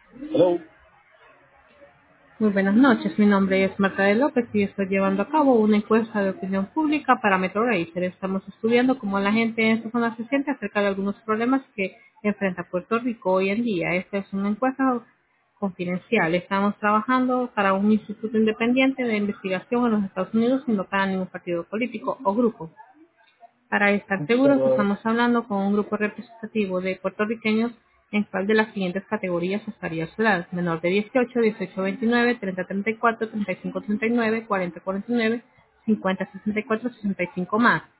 Hello. Muy buenas noches, mi nombre es Marta de López y estoy llevando a cabo una encuesta de opinión pública para Metro Racer. Estamos estudiando cómo la gente en esta zona se siente acerca de algunos problemas que enfrenta Puerto Rico hoy en día. Esta es una encuesta confidencial. Estamos trabajando para un instituto independiente de investigación en los Estados Unidos sin tocar a ningún partido político o grupo. Para estar seguros, Pero, estamos hablando con un grupo representativo de puertorriqueños en cual de las siguientes categorías estaría su edad: menor de 18, 18 a 29, 30 a 34, 35 a 39, 40 a 49, 50 a 64, 65 más.